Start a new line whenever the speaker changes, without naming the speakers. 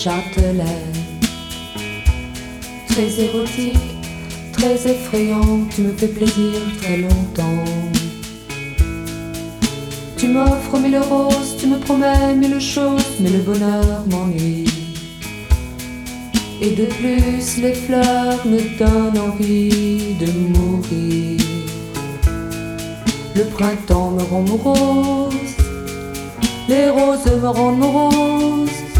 Châtelet. Très érotique, très effrayant, tu me fais plaisir très longtemps. Tu m'offres mille roses, tu me promets mille choses, mais le bonheur m'ennuie. Et de plus, les fleurs me donnent envie de mourir. Le printemps me rend morose, les roses me rendent morose.